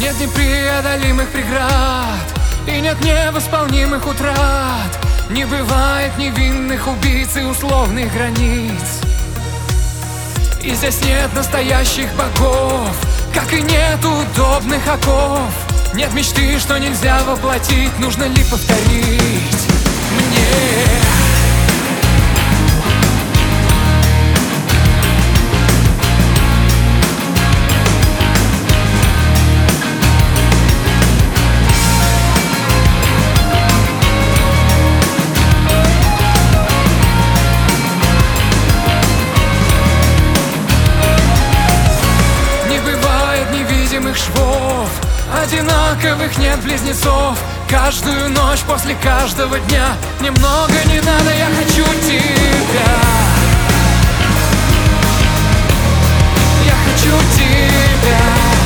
Нет непреодолимых преград и нет невосполнимых утрат. Не бывает невинных убийц и условных границ. И здесь нет настоящих богов, как и нет удобных оков. Нет мечты, что нельзя воплотить, нужно ли повторить мне? Швов одинаковых нет близнецов. Каждую ночь после каждого дня немного не надо, я хочу тебя. Я хочу тебя.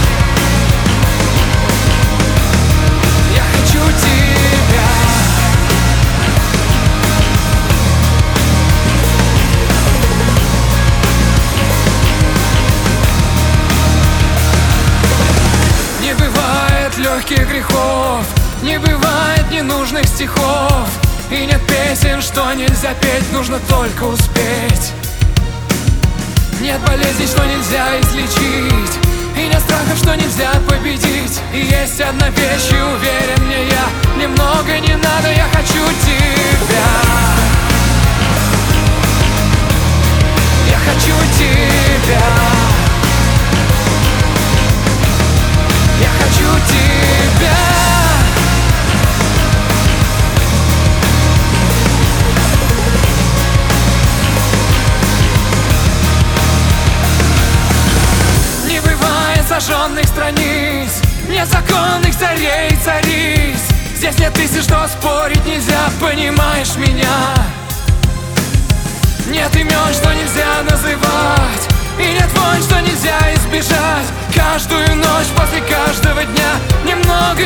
Я хочу тебя. Не бывает легких грехов, не бывает ненужных стихов. И нет песен, что нельзя петь, нужно только успеть. Нет болезней, что нельзя излечить, и нет страхов, что нельзя победить. И есть одна вещь, и уверен мне я, немного не надо, я хочу тебя. Я хочу тебя. Я хочу тебя. Не бывает сожженных страниц, незаконных царей и цариц. Здесь нет тысяч, что спорить нельзя, понимаешь меня? Нет имен, что нельзя называть, и нет войн, что нельзя избежать. Каждую ночь после каждого дня немного